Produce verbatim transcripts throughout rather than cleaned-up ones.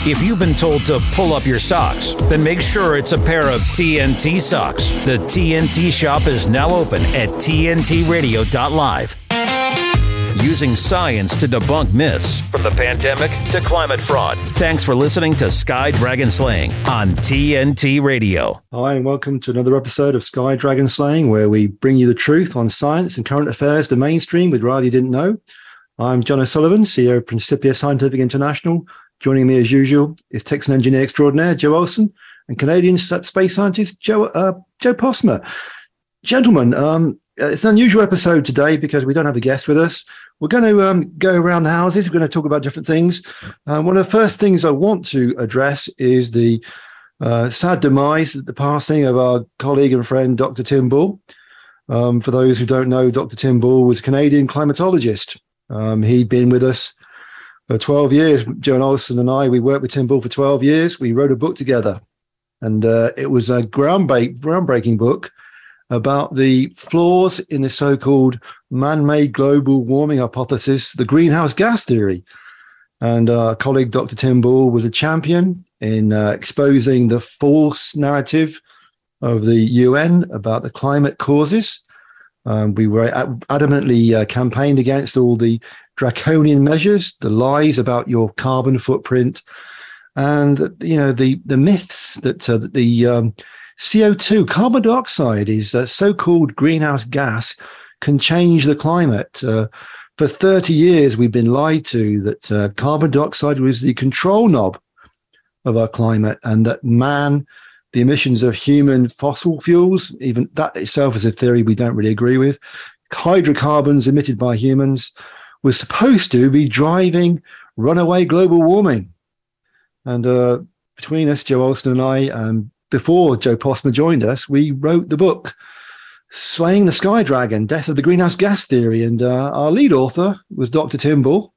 If you've been told to pull up your socks, then make sure it's a pair of T N T socks. The T N T shop is now open at T N T radio dot live. Using science to debunk myths, from the pandemic to climate fraud. Thanks for listening to Sky Dragon Slaying on T N T Radio. Hi, and welcome to another episode of Sky Dragon Slaying, where we bring you the truth on science and current affairs to mainstream with rather you didn't know. I'm John O'Sullivan, C E O of Principia Scientific International. Joining me as usual is Texan engineer extraordinaire Joe Olson and Canadian space scientist Joe uh, Joe Postma. Gentlemen, um, it's an unusual episode today because we don't have a guest with us. We're going to um, go around the houses. We're going to talk about different things. Um, one of the first things I want to address is the uh, sad demise, the passing of our colleague and friend, Doctor Tim Ball. Um, for those who don't know, Doctor Tim Ball was a Canadian climatologist. Um, he'd been with us for twelve years. Joe Olson and I, we worked with Tim Ball for twelve years. We wrote a book together, and uh, it was a groundbreak, groundbreaking book about the flaws in the so-called man-made global warming hypothesis, the greenhouse gas theory. And our colleague, Doctor Tim Ball, was a champion in uh, exposing the false narrative of the U N about the climate causes. Um, we were ad- adamantly uh, campaigned against all the draconian measures, the lies about your carbon footprint, and you know the the myths that uh, the um, C O two, carbon dioxide, is a so-called greenhouse gas, can change the climate. Uh, for thirty years, we've been lied to that uh, carbon dioxide was the control knob of our climate, and that man, the emissions of human fossil fuels, even that itself is a theory we don't really agree with, hydrocarbons emitted by humans, was supposed to be driving runaway global warming. And uh, between us, Joe Olson and I, um, before Joe Postma joined us, we wrote the book, Slaying the Sky Dragon, Death of the Greenhouse Gas Theory. And uh, our lead author was Doctor Tim Ball,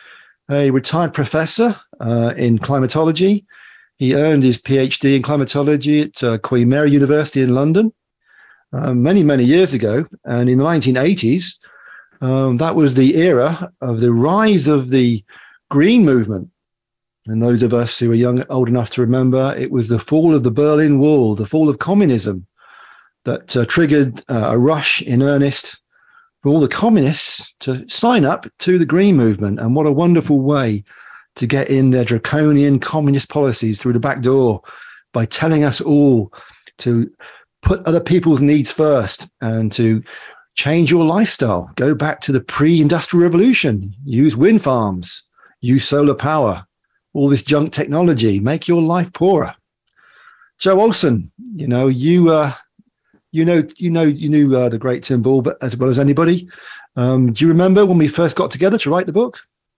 a retired professor uh, in climatology. He earned his PhD in climatology at uh, Queen Mary University in London uh, many, many years ago. And in the nineteen eighties, um, that was the era of the rise of the green movement. And those of us who are young, old enough to remember, it was the fall of the Berlin Wall, the fall of communism, that uh, triggered uh, a rush in earnest for all the communists to sign up to the green movement. And what a wonderful way to get in their draconian communist policies through the back door by telling us all to put other people's needs first and to change your lifestyle. Go back to the pre-industrial revolution. Use wind farms. Use solar power. All this junk technology. Make your life poorer. Joe Olson, you know, you uh, you know, you know, you knew uh, the great Tim Ball, but as well as anybody. Um, do you remember when we first got together to write the book?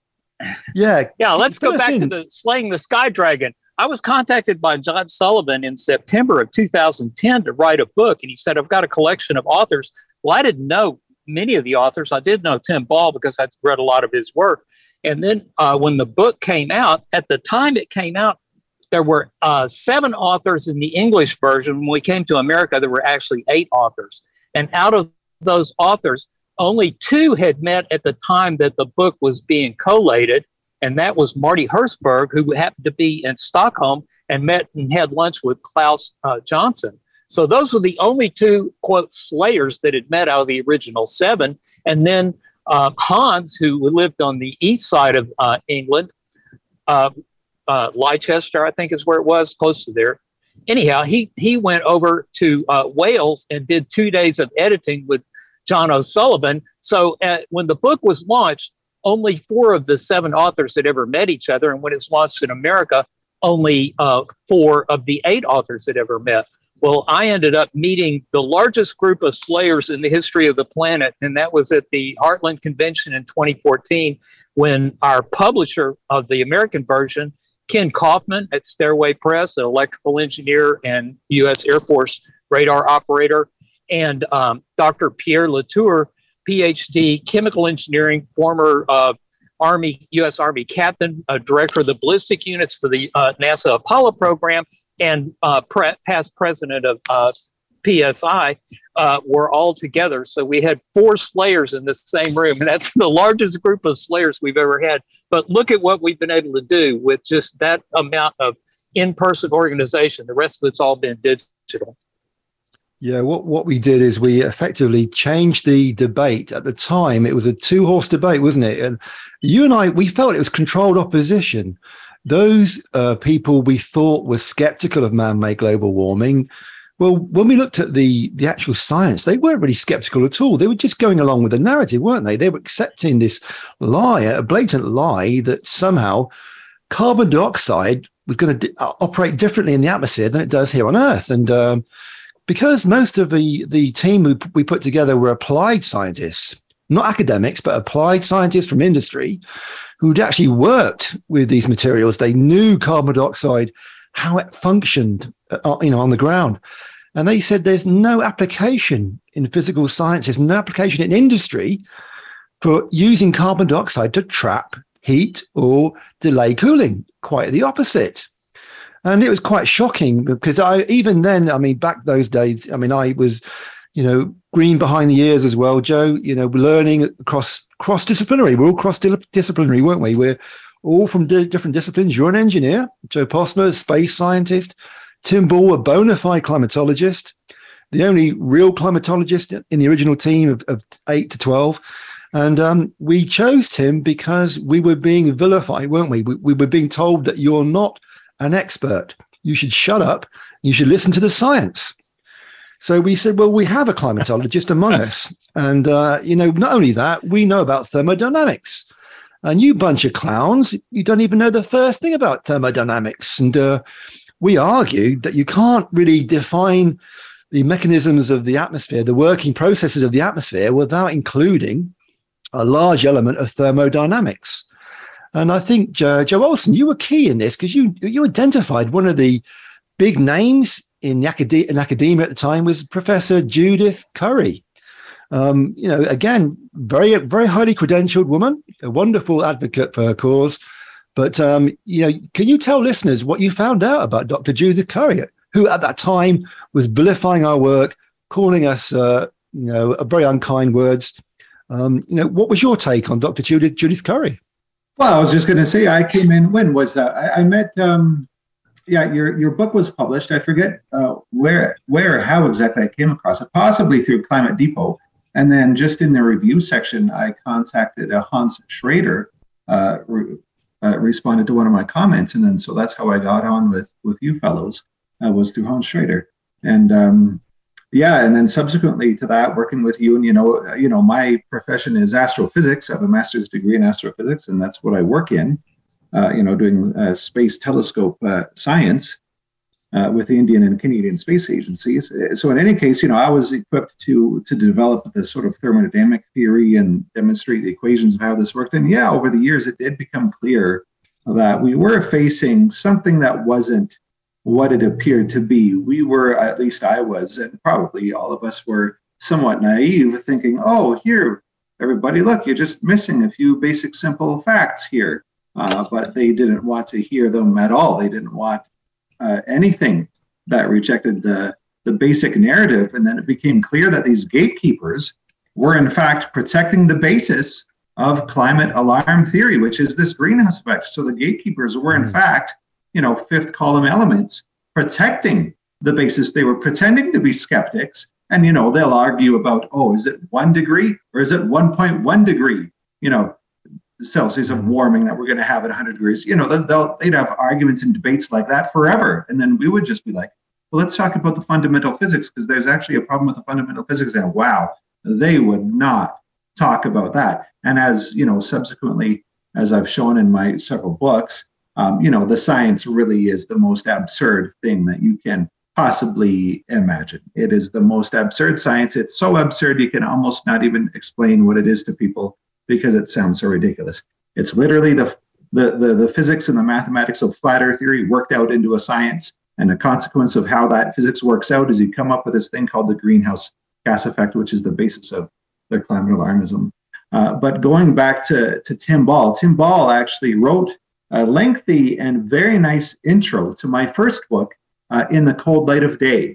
Yeah. Yeah, let's go back in. to the Slaying the Sky Dragon. I was contacted by John Sullivan in September of two thousand ten to write a book. And he said, I've got a collection of authors. Well, I didn't know many of the authors. I did know Tim Ball because I'd read a lot of his work. And then uh, when the book came out, at the time it came out, there were uh, seven authors in the English version. When we came to America, there were actually eight authors. And out of those authors, only two had met at the time that the book was being collated, and that was Marty Hertzberg, who happened to be in Stockholm and met and had lunch with Klaus uh, Johnson. So those were the only two, quote, slayers that had met out of the original seven. And then uh, Hans, who lived on the east side of uh, England, uh, uh, Leicester, I think is where it was, close to there. Anyhow, he, he went over to uh, Wales and did two days of editing with John O'Sullivan. So uh, when the book was launched, only four of the seven authors had ever met each other. And when it's launched in America, only uh, four of the eight authors had ever met. Well, I ended up meeting the largest group of slayers in the history of the planet. And that was at the Heartland Convention in twenty fourteen, when our publisher of the American version, Ken Kaufman at Stairway Press, an electrical engineer and U S Air Force radar operator, and um, Doctor Pierre Latour, PhD, chemical engineering, former uh, Army, U S Army captain, uh, director of the ballistic units for the uh, NASA Apollo program, and uh, pre- past president of uh, P S I uh, were all together. So we had four slayers in the same room, and that's the largest group of slayers we've ever had. But look at what we've been able to do with just that amount of in-person organization. The rest of it's all been digital. Yeah, what, what we did is we effectively changed the debate. At the time, it was a two-horse debate, wasn't it? And you and I, we felt it was controlled opposition. Those uh, people we thought were skeptical of man-made global warming, well, when we looked at the, the actual science, they weren't really skeptical at all. They were just going along with the narrative, weren't they? They were accepting this lie, a blatant lie, that somehow carbon dioxide was going to di- operate differently in the atmosphere than it does here on Earth. And um, because most of the, the team we, we put together were applied scientists, not academics, but applied scientists from industry who'd actually worked with these materials. They knew carbon dioxide, how it functioned, uh, you know, on the ground. And they said there's no application in physical sciences, no application in industry for using carbon dioxide to trap heat or delay cooling. Quite the opposite. And it was quite shocking because I, even then, I mean, back those days, I mean, I was, you know, green behind the ears as well, Joe, you know, learning across cross-disciplinary. We're all cross-disciplinary, weren't we? We're all from di- different disciplines. You're an engineer, Joe Postma, a space scientist, Tim Ball, a bona fide climatologist, the only real climatologist in the original team of, of eight to twelve. And um, we chose Tim because we were being vilified, weren't we? we? We were being told that you're not an expert. You should shut up. You should listen to the science. So we said, well, we have a climatologist among us. And, uh, you know, not only that, we know about thermodynamics. And you bunch of clowns, you don't even know the first thing about thermodynamics. And uh, we argued that you can't really define the mechanisms of the atmosphere, the working processes of the atmosphere, without including a large element of thermodynamics. And I think, uh, Joe Olson, you were key in this because you you identified one of the big names in, the acad- in academia at the time was Professor Judith Curry. Um, you know, again, very, very highly credentialed woman, a wonderful advocate for her cause. But, um, you know, can you tell listeners what you found out about Doctor Judith Curry, who at that time was vilifying our work, calling us, uh, you know, very unkind words? Um, you know, what was your take on Doctor Judith, Judith Curry? Well, I was just going to say, I came in, when was that? I, I met, um, yeah, your your book was published. I forget uh, where, where, how exactly I came across it, possibly through Climate Depot. And then just in the review section, I contacted uh, Hans Schrader, uh, re- uh, responded to one of my comments. And then, so that's how I got on with, with you fellows, uh, was through Hans Schrader. And um, yeah, and then subsequently to that, working with you, and, you know, you know, my profession is astrophysics. I have a master's degree in astrophysics, and that's what I work in, uh, you know, doing uh, space telescope uh, science uh, with the Indian and Canadian space agencies. So in any case, you know, I was equipped to to develop this sort of thermodynamic theory and demonstrate the equations of how this worked. And yeah, over the years, it did become clear that we were facing something that wasn't what it appeared to be. We were, at least I was, and probably all of us were somewhat naive, thinking, oh, here, everybody, look, you're just missing a few basic, simple facts here. Uh, but they didn't want to hear them at all. They didn't want uh, anything that rejected the, the basic narrative. And then it became clear that these gatekeepers were, in fact, protecting the basis of climate alarm theory, which is this greenhouse effect. So the gatekeepers were, in fact, you know, fifth column elements protecting the basis. They were pretending to be skeptics. And, you know, they'll argue about, oh, is it one degree or is it one point one degree, you know, Celsius of warming that we're going to have at one hundred degrees? You know, they'll, they'd have arguments and debates like that forever. And then we would just be like, well, let's talk about the fundamental physics, because there's actually a problem with the fundamental physics. And wow, they would not talk about that. And as, you know, subsequently, as I've shown in my several books, Um, you know, the science really is the most absurd thing that you can possibly imagine. It is the most absurd science. It's so absurd you can almost not even explain what it is to people because it sounds so ridiculous. It's literally the the the, the physics and the mathematics of flat earth theory worked out into a science. And the consequence of how that physics works out is you come up with this thing called the greenhouse gas effect, which is the basis of the climate alarmism. Uh, but going back to, to Tim Ball, Tim Ball actually wrote a lengthy and very nice intro to my first book, uh, In the Cold Light of Day.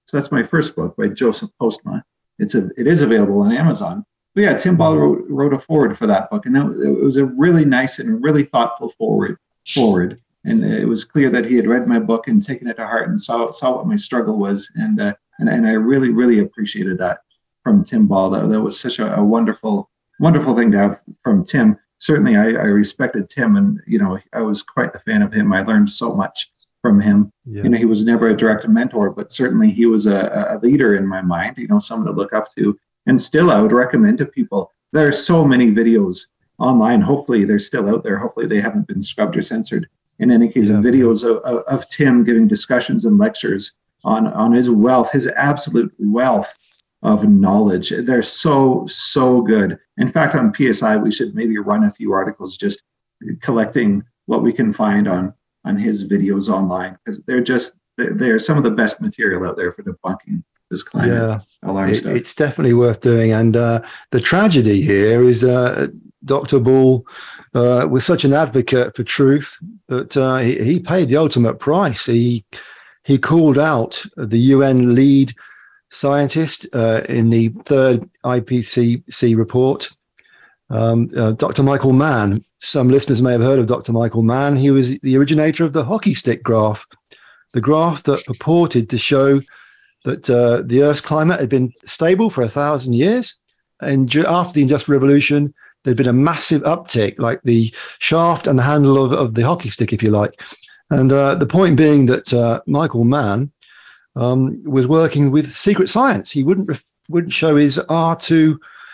So that's my first book by Joseph Postma. It's a, it is available on Amazon. But yeah, Tim Ball wrote, wrote a foreword for that book, and that, it was a really nice and really thoughtful forward. Forward, and it was clear that he had read my book and taken it to heart and saw saw what my struggle was, and uh, and and I really really appreciated that from Tim Ball. That, that was such a, a wonderful wonderful thing to have from Tim. Certainly, I, I respected Tim, and you know I was quite a fan of him. I learned so much from him. Yeah. You know, he was never a direct mentor, but certainly he was a, a leader in my mind. You know, someone to look up to. And still, I would recommend to people. There are so many videos online. Hopefully, they're still out there. Hopefully, they haven't been scrubbed or censored. In any case, yeah. videos of, of, of Tim giving discussions and lectures on, on his wealth, his absolute wealth of knowledge. They're so, so good. In fact, on P S I, we should maybe run a few articles just collecting what we can find on, on his videos online, because they're just, they're some of the best material out there for debunking this climate yeah, alarm it, stuff. It's definitely worth doing. And uh, the tragedy here is uh, Doctor Ball uh, was such an advocate for truth that uh, he, he paid the ultimate price. He he called out the U N lead scientist uh, in the third I P C C report, um, uh, Doctor Michael Mann. Some listeners may have heard of Doctor Michael Mann. He was the originator of the hockey stick graph, the graph that purported to show that uh, the Earth's climate had been stable for a thousand years. And after the Industrial Revolution, there'd been a massive uptick, like the shaft and the handle of, of the hockey stick, if you like. And uh, the point being that uh, Michael Mann um, was working with secret science. He wouldn't ref- wouldn't show his R two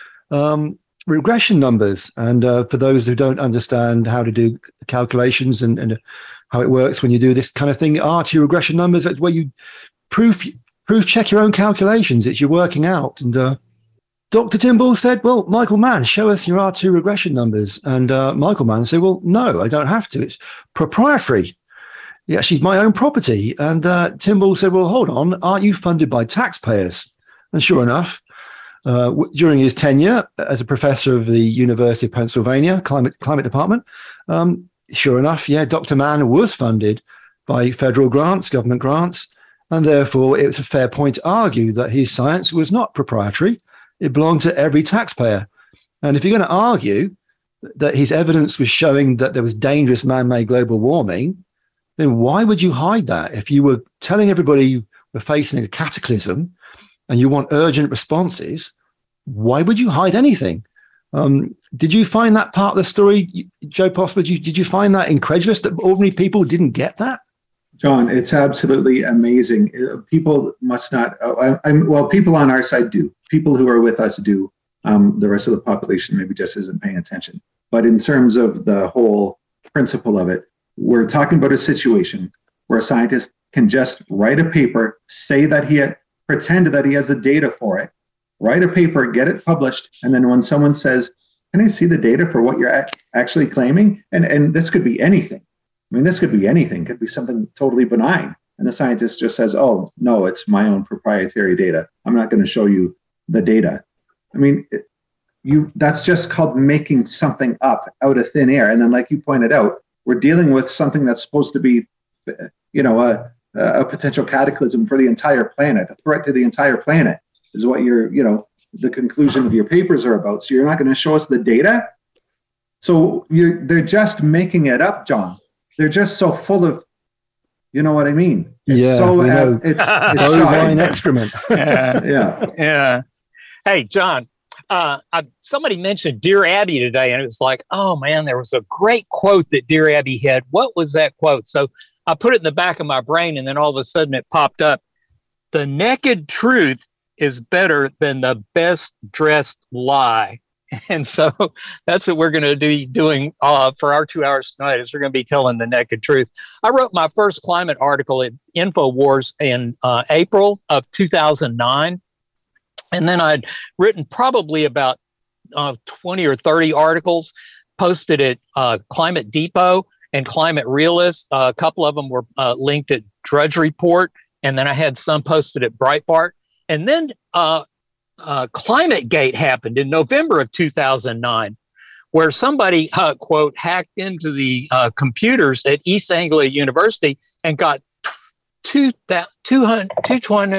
um, regression numbers. And uh, for those who don't understand how to do calculations and, and how it works when you do this kind of thing, R two regression numbers, that's where you proof proof check your own calculations. It's your working out. And uh, Doctor Tim Ball said, well, Michael Mann, show us your R two regression numbers. And uh, Michael Mann said, well, no, I don't have to. It's proprietary. Yeah, she's my own property. And uh, Tim Ball said, well, hold on, aren't you funded by taxpayers? And sure enough, uh, w- during his tenure as a professor of the University of Pennsylvania Climate Climate Department, um, sure enough, yeah, Doctor Mann was funded by federal grants, government grants, and therefore it was a fair point to argue that his science was not proprietary. It belonged to every taxpayer. And if you're going to argue that his evidence was showing that there was dangerous man-made global warming, then why would you hide that? If you were telling everybody we're facing a cataclysm and you want urgent responses, why would you hide anything? Um, did you find that part of the story, Joe Postma? Did you, did you find that incredulous that ordinary people didn't get that? John, it's absolutely amazing. People must not, I, I'm, well, people on our side do. People who are with us do. Um, the rest of the population maybe just isn't paying attention. But in terms of the whole principle of it, we're talking about a situation where a scientist can just write a paper, say that he had, pretend that he has the data for it, write a paper, get it published, and then when someone says, can I see the data for what you're a- actually claiming? And, and this could be anything. I mean, this could be anything. It could be something totally benign. And the scientist just says, oh, no, it's my own proprietary data. I'm not going to show you the data. I mean, it, you that's just called making something up out of thin air. And then, like you pointed out, we're dealing with something that's supposed to be, you know, a, a potential cataclysm for the entire planet, a threat to the entire planet is what your, you know, the conclusion of your papers are about. So you're not going to show us the data. So you're, they're just making it up, John. They're just so full of, you know what I mean? It's yeah, so we know. It's, it's bovine excrement. yeah, yeah, yeah. Hey, John. Uh, I, somebody mentioned Dear Abby today, and it was like, oh man, there was a great quote that Dear Abby had. What was that quote? So I put it in the back of my brain, and then all of a sudden it popped up. The naked truth is better than the best dressed lie. And so that's what we're going to be doing uh, for our two hours tonight is we're going to be telling the naked truth. I wrote my first climate article at InfoWars in uh, April of two thousand nine. And then I'd written probably about uh, twenty or thirty articles, posted at uh, Climate Depot and Climate Realist. Uh, a couple of them were uh, linked at Drudge Report. And then I had some posted at Breitbart. And then uh, uh, ClimateGate happened in November of two thousand nine, where somebody, uh, quote, hacked into the uh, computers at East Anglia University and got two hundred,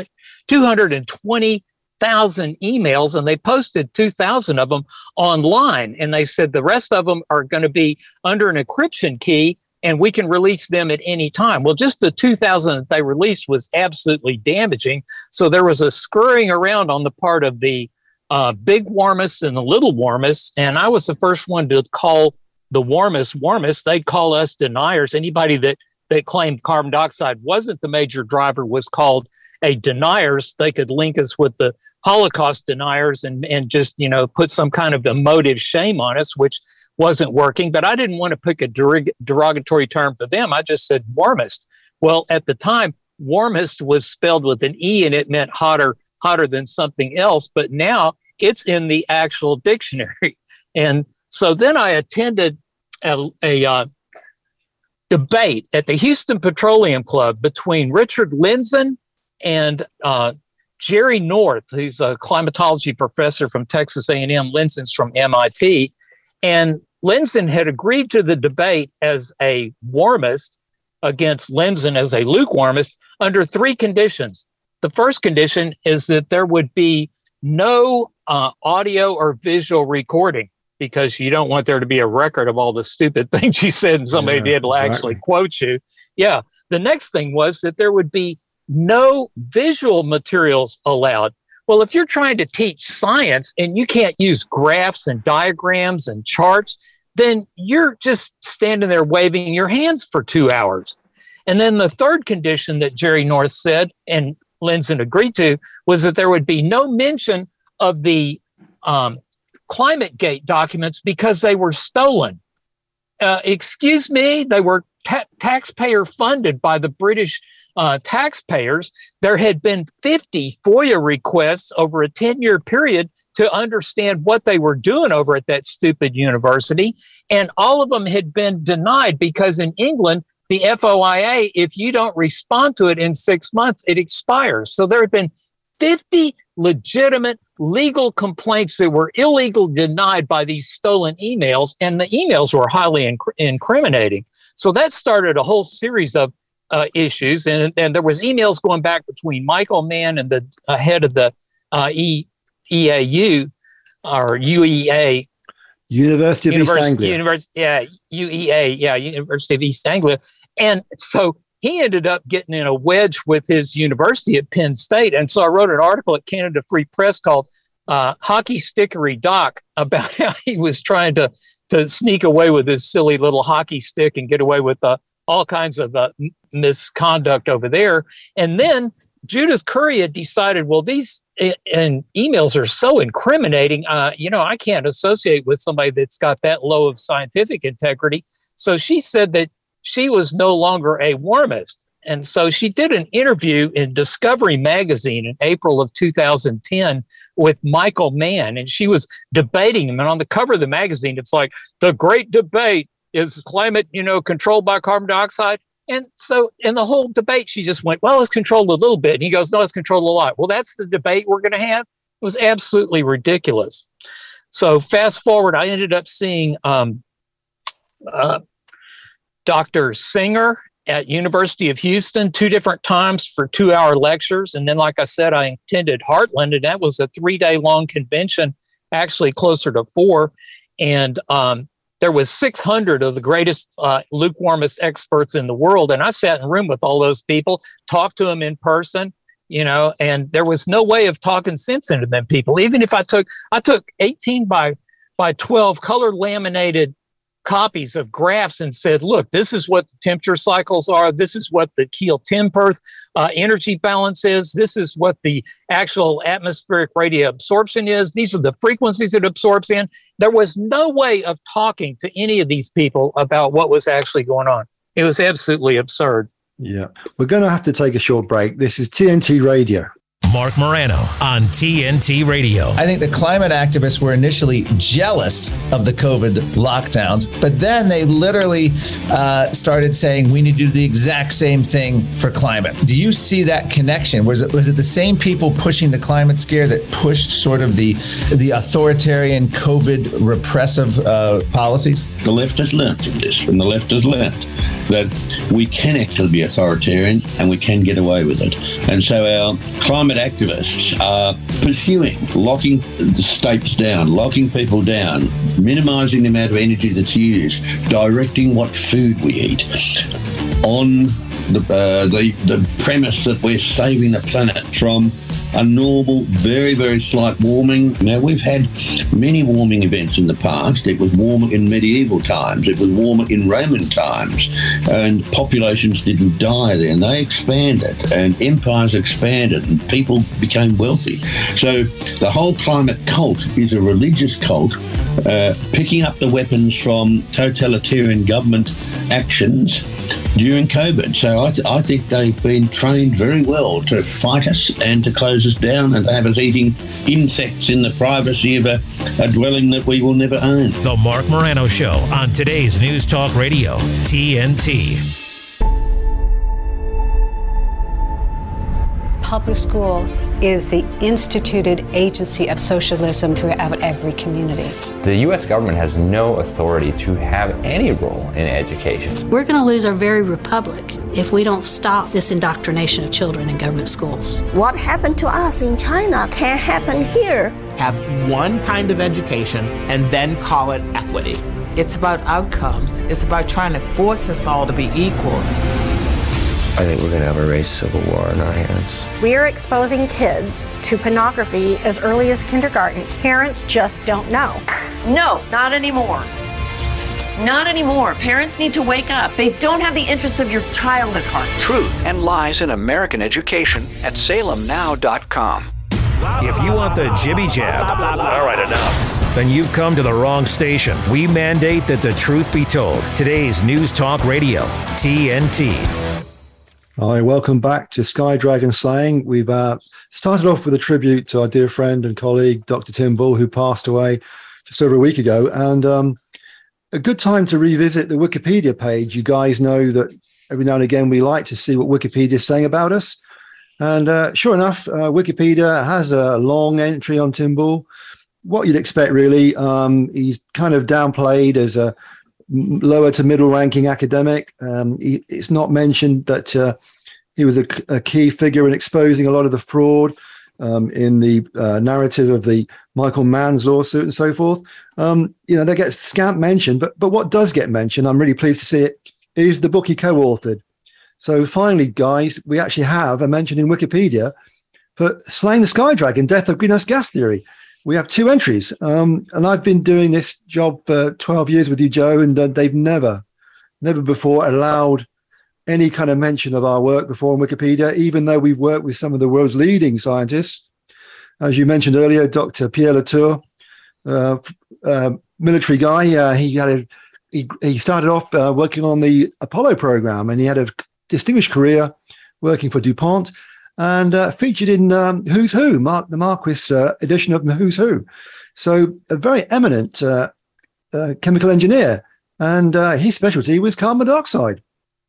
two hundred twenty thousand emails, and they posted two thousand of them online. And they said the rest of them are going to be under an encryption key, and we can release them at any time. Well, just the two thousand that they released was absolutely damaging. So there was a scurrying around on the part of the uh, big warmists and the little warmists. And I was the first one to call the warmists warmists. They'd call us deniers. Anybody that, that claimed carbon dioxide wasn't the major driver was called a deniers. They could link us with the Holocaust deniers and, and just, you know, put some kind of emotive shame on us, which wasn't working. But I didn't want to pick a derog- derogatory term for them. I just said warmist. Well, at the time, warmist was spelled with an E, and it meant hotter, hotter than something else. But now it's in the actual dictionary. And so then I attended a, a uh, debate at the Houston Petroleum Club between Richard Lindzen and uh, Jerry North, who's a climatology professor from Texas A and M. Lindzen's from M I T. And Lindzen had agreed to the debate as a warmist against Lindzen as a lukewarmist under three conditions. The first condition is that there would be no uh, audio or visual recording, because you don't want there to be a record of all the stupid things you said and somebody yeah, did exactly. actually quote you. Yeah. The next thing was that there would be no visual materials allowed. Well, if you're trying to teach science and you can't use graphs and diagrams and charts, then you're just standing there waving your hands for two hours. And then the third condition that Jerry North said, and Lindzen agreed to, was that there would be no mention of the um, ClimateGate documents because they were stolen. Uh, excuse me, they were ta- taxpayer funded by the British uh, taxpayers. There had been fifty FOIA requests over a ten-year period to understand what they were doing over at that stupid university. And all of them had been denied because in England, the F O I A, if you don't respond to it in six months, it expires. So there have been fifty legitimate legal complaints that were illegally denied by these stolen emails, and the emails were highly inc- incriminating. So that started a whole series of uh, issues, and, and there was emails going back between Michael Mann and the uh, head of the uh, e, EAU, or U E A. University of University, East Anglia. University, yeah, U E A, yeah, University of East Anglia. And so he ended up getting in a wedge with his university at Penn State. And so I wrote an article at Canada Free Press called uh, Hockey Stickery Doc about how he was trying to, to sneak away with his silly little hockey stick and get away with uh, all kinds of uh, misconduct over there. And then Judith Curry had decided, well, these e- and emails are so incriminating. Uh, you know, I can't associate with somebody that's got that low of scientific integrity. So she said that she was no longer a warmist. And so she did an interview in Discovery Magazine in April of two thousand ten with Michael Mann, and she was debating him. And on the cover of the magazine, it's like, the great debate, is climate, you know, controlled by carbon dioxide? And so in the whole debate, she just went, well, it's controlled a little bit. And he goes, no, it's controlled a lot. Well, that's the debate we're going to have? It was absolutely ridiculous. So fast forward, I ended up seeing um, uh, Doctor Singer at University of Houston two different times for two-hour lectures. And then, like I said, I attended Heartland, and that was a three-day-long convention, actually closer to four. And um, there was six hundred of the greatest uh, lukewarmist experts in the world. And I sat in a room with all those people, talked to them in person, you know, and there was no way of talking sense into them people. Even if I took, I took eighteen by twelve color laminated copies of graphs and said, look, this is what the temperature cycles are. This is what the Kiel-Timperth uh, energy balance is. This is what the actual atmospheric radio absorption is. These are the frequencies it absorbs in. There was no way of talking to any of these people about what was actually going on. It was absolutely absurd. Yeah. We're going to have to take a short break. This is T N T Radio. Mark Morano on T N T Radio. I think the climate activists were initially jealous of the COVID lockdowns, but then they literally uh, started saying we need to do the exact same thing for climate. Do you see that connection? Was it was it the same people pushing the climate scare that pushed sort of the the authoritarian COVID repressive uh, policies? The left has learned from this, and the left has learned that we can actually be authoritarian and we can get away with it. And so our climate activists are pursuing, locking the states down, locking people down, minimising the amount of energy that's used, directing what food we eat, on the, uh, the the premise that we're saving the planet from a normal, very, very slight warming. Now, we've had many warming events in the past. It was warmer in medieval times. It was warmer in Roman times. And populations didn't die then. They expanded, and empires expanded, and people became wealthy. So the whole climate cult is a religious cult, uh, picking up the weapons from totalitarian government actions during COVID. So I, th- I think they've been trained very well to fight us and to close us down and to have us eating insects in the privacy of a, a dwelling that we will never own. The Mark Morano Show on today's News Talk Radio, T N T. Public school is the instituted agency of socialism throughout every community. The U S government has no authority to have any role in education. We're going to lose our very republic if we don't stop this indoctrination of children in government schools. What happened to us in China can't happen here. Have one kind of education and then call it equity. It's about outcomes. It's about trying to force us all to be equal. I think we're going to have a race civil war in our hands. We are exposing kids to pornography as early as kindergarten. Parents just don't know. No, not anymore. Not anymore. Parents need to wake up. They don't have the interests of your child at heart. Truth and lies in American education at salem now dot com. If you want the jibby jab, all right, enough. Then you've come to the wrong station. We mandate that the truth be told. Today's News Talk Radio, T N T. Hi, welcome back to Sky Dragon Slaying. We've uh, started off with a tribute to our dear friend and colleague, Doctor Tim Bull, who passed away just over a week ago. And um, a good time to revisit the Wikipedia page. You guys know that every now and again we like to see what Wikipedia is saying about us. And uh, sure enough, uh, Wikipedia has a long entry on Tim Bull. What you'd expect, really. Um, he's kind of downplayed as a lower to middle ranking academic. Um, he, it's not mentioned that uh, he was a, a key figure in exposing a lot of the fraud um, in the uh, narrative of the Michael Mann's lawsuit and so forth. Um, you know, that gets scant mentioned, but but what does get mentioned, I'm really pleased to see it, is the book he co-authored. So finally, guys, we actually have a mention in Wikipedia for Slaying the Sky Dragon, Death of Greenhouse Gas Theory. We have two entries, um, and I've been doing this job for twelve years with you, Joe, and uh, they've never, never before allowed any kind of mention of our work before on Wikipedia, even though we've worked with some of the world's leading scientists. As you mentioned earlier, Doctor Pierre Latour, uh, uh, military guy, uh, he had a, he, he started off uh, working on the Apollo program, and he had a distinguished career working for DuPont. And uh, featured in um, Who's Who, Mark the Marquis uh, edition of Who's Who. So a very eminent uh, uh, chemical engineer, and uh, his specialty was carbon dioxide.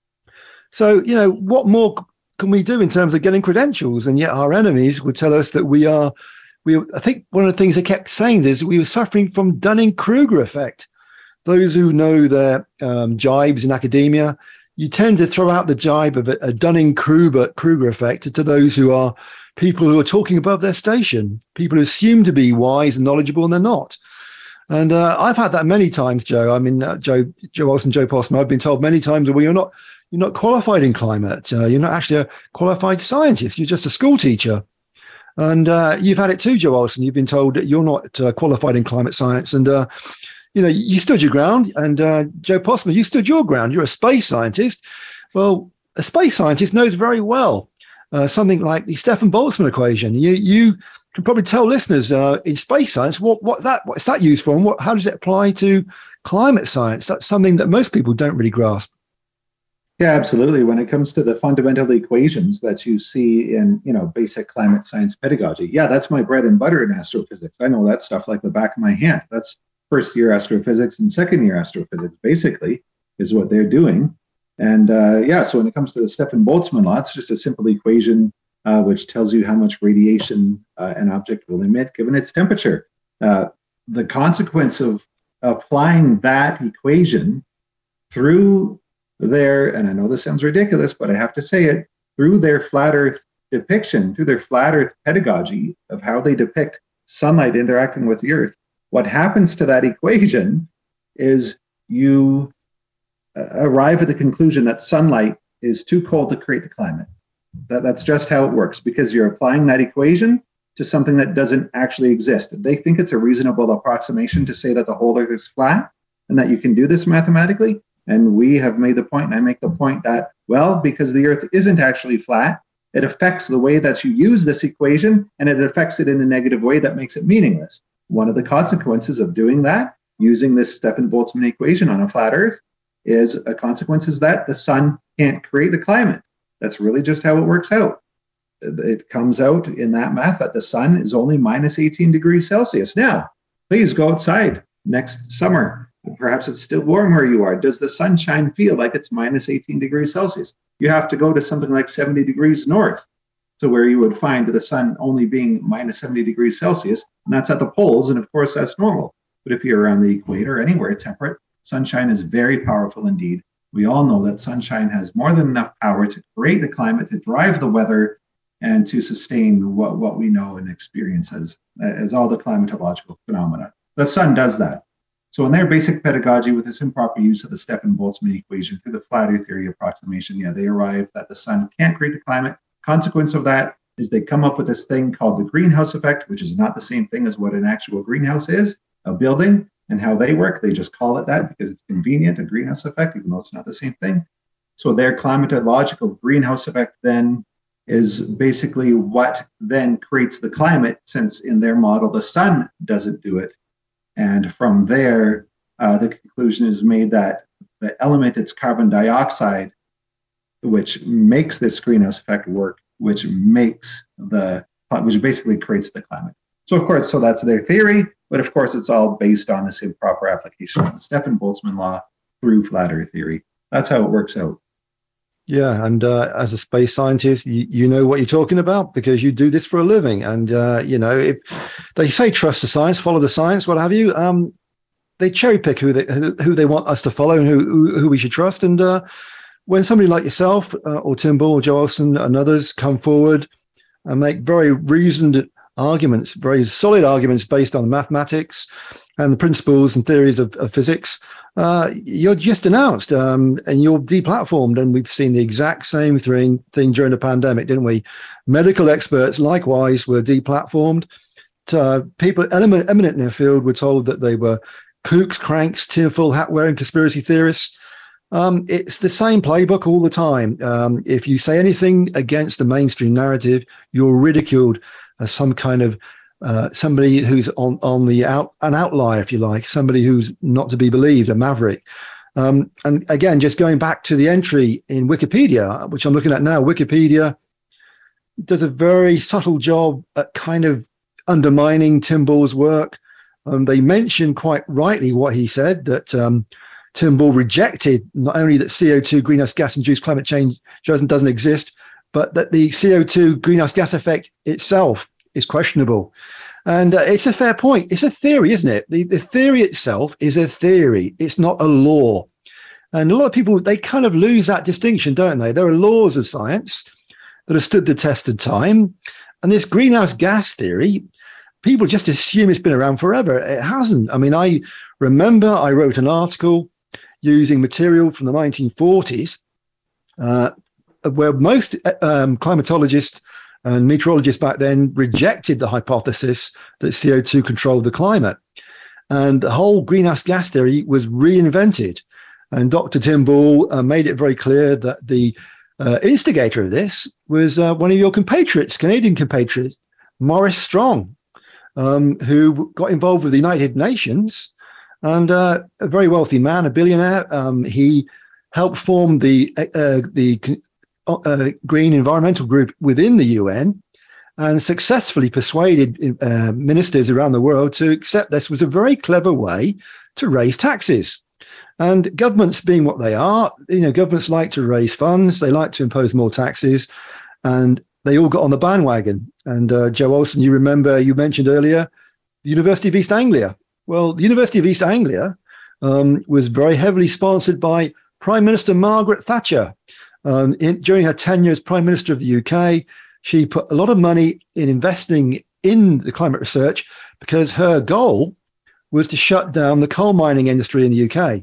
So, you know, what more can we do in terms of getting credentials? And yet our enemies would tell us that we are, we. I think one of the things they kept saying is we were suffering from Dunning-Kruger effect. Those who know their um, jibes in academia, you tend to throw out the jibe of a, a Dunning-Kruger Kruger effect to those who are people who are talking above their station, people who assume to be wise and knowledgeable, and they're not. And uh, I've had that many times, Joe. I mean, uh, Joe, Joe Olson, Joe Postma, I've been told many times, well, you're not, you're not qualified in climate. Uh, you're not actually a qualified scientist. You're just a school teacher. And uh, you've had it too, Joe Olson. You've been told that you're not uh, qualified in climate science. And uh, you know, you stood your ground, and uh, Joe Postma, you stood your ground. You're a space scientist. Well, a space scientist knows very well uh, something like the Stefan Boltzmann equation. You you can probably tell listeners uh, in space science what what's that what's that used for, and what how does it apply to climate science? That's something that most people don't really grasp. Yeah, absolutely. When it comes to the fundamental equations that you see in, you know, basic climate science pedagogy, yeah, that's my bread and butter in astrophysics. I know that stuff like the back of my hand. That's first year astrophysics and second year astrophysics, basically, is what they're doing. And uh, yeah, so when it comes to the Stefan Boltzmann law, it's just a simple equation uh, which tells you how much radiation uh, an object will emit given its temperature. Uh, the consequence of applying that equation through their, and I know this sounds ridiculous, but I have to say it, through their flat Earth depiction, through their flat earth pedagogy of how they depict sunlight interacting with the earth, what happens to that equation is you uh, arrive at the conclusion that sunlight is too cold to create the climate. That, that's just how it works, because you're applying that equation to something that doesn't actually exist. They think it's a reasonable approximation to say that the whole earth is flat and that you can do this mathematically. And we have made the point, and I make the point that, well, because the earth isn't actually flat, it affects the way that you use this equation, and it affects it in a negative way that makes it meaningless. One of the consequences of doing that, using this Stefan-Boltzmann equation on a flat earth, is a consequence is that the sun can't create the climate. That's really just how it works out. It comes out in that math that the sun is only minus eighteen degrees Celsius. Now, please go outside next summer. Perhaps it's still warm where you are. Does the sunshine feel like it's minus eighteen degrees Celsius? You have to go to something like seventy degrees north to where you would find the sun only being minus seventy degrees Celsius, and that's at the poles, and of course that's normal. But if you're around the equator, anywhere temperate, sunshine is very powerful indeed. We all know that sunshine has more than enough power to create the climate, to drive the weather, and to sustain what, what we know and experience as, as all the climatological phenomena. The sun does that. So in their basic pedagogy, with this improper use of the Stefan-Boltzmann equation through the flat earth theory approximation, yeah, they arrive that the sun can't create the climate. Consequence of that is they come up with this thing called the greenhouse effect, which is not the same thing as what an actual greenhouse is, a building, and how they work. They just call it that because it's convenient, a greenhouse effect, even though it's not the same thing. So their climatological greenhouse effect then is basically what then creates the climate, since in their model, the sun doesn't do it. And from there, uh, the conclusion is made that the element, it's carbon dioxide, which makes this greenhouse effect work, which makes the, which basically creates the climate. So of course, so that's their theory, but of course it's all based on this improper application of the Stefan-Boltzmann law through flat earth theory. That's how it works out. Yeah, and uh, as a space scientist, you, you know what you're talking about because you do this for a living. And, uh, you know, if they say trust the science, follow the science, what have you, um, they cherry pick who they, who they want us to follow and who, who we should trust. And uh, when somebody like yourself uh, or Tim Ball or Joe Olson and others come forward and make very reasoned arguments, very solid arguments based on mathematics and the principles and theories of, of physics, Uh, you're just announced um, and you're deplatformed. And we've seen the exact same thing, thing during the pandemic, didn't we? Medical experts likewise were deplatformed. Uh, people eminent, eminent in their field were told that they were kooks, cranks, tinfoil hat wearing conspiracy theorists. Um, it's the same playbook all the time. Um, if you say anything against the mainstream narrative, you're ridiculed as some kind of Uh, somebody who's on, on the out, an outlier, if you like, somebody who's not to be believed, a maverick. Um, and again, just going back to the entry in Wikipedia, which I'm looking at now, Wikipedia does a very subtle job at kind of undermining Tim Ball's work. Um, they mention quite rightly what he said, that um, Tim Ball rejected not only that C O two greenhouse gas induced climate change doesn't, doesn't exist, but that the C O two greenhouse gas effect itself is questionable. And uh, it's a fair point. It's a theory, isn't it? The, the theory itself is a theory. It's not a law. And a lot of people, they kind of lose that distinction, don't they? There are laws of science that have stood the test of time. And this greenhouse gas theory, people just assume it's been around forever. It hasn't. I mean, I remember I wrote an article using material from the nineteen forties uh, where most um, climatologists and meteorologists back then rejected the hypothesis that C O two controlled the climate. And the whole greenhouse gas theory was reinvented. And Doctor Tim Ball uh, made it very clear that the uh, instigator of this was uh, one of your compatriots, Canadian compatriots, Maurice Strong, um, who got involved with the United Nations, and uh, a very wealthy man, a billionaire. Um, he helped form the uh, the Uh, green environmental group within the U N and successfully persuaded uh, ministers around the world to accept this was a very clever way to raise taxes. And governments being what they are, you know, governments like to raise funds, they like to impose more taxes, and they all got on the bandwagon. And uh, Joe Olson, you remember, you mentioned earlier, the University of East Anglia. Well, the University of East Anglia um, was very heavily sponsored by Prime Minister Margaret Thatcher. Um, in, during her tenure as Prime Minister of the U K, she put a lot of money in investing in the climate research because her goal was to shut down the coal mining industry in the U K.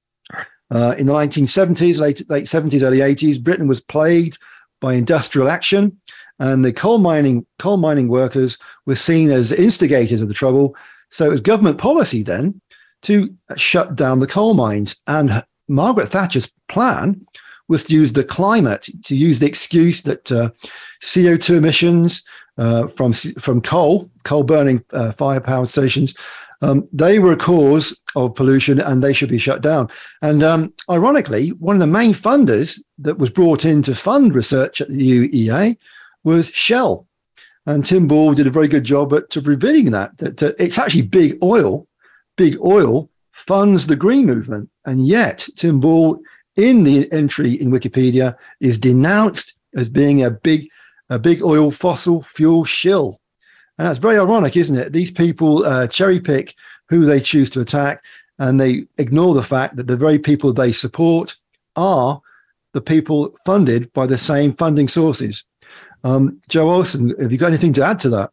Uh, in the nineteen seventies, late, late seventies, early eighties, Britain was plagued by industrial action, and the coal mining coal mining workers were seen as instigators of the trouble. So it was government policy then to shut down the coal mines. And Margaret Thatcher's plan was to use the climate, to use the excuse that uh, C O two emissions uh, from from coal, coal burning uh, fire power stations, um, they were a cause of pollution and they should be shut down. And um, ironically, one of the main funders that was brought in to fund research at the U E A was Shell. And Tim Ball did a very good job at revealing that, that uh, it's actually big oil, big oil funds the green movement. And yet Tim Ball, in the entry in Wikipedia, is denounced as being a big, a big oil fossil fuel shill. And that's very ironic, isn't it? These people uh, cherry pick who they choose to attack, and they ignore the fact that the very people they support are the people funded by the same funding sources. Um, Joe Olson, have you got anything to add to that?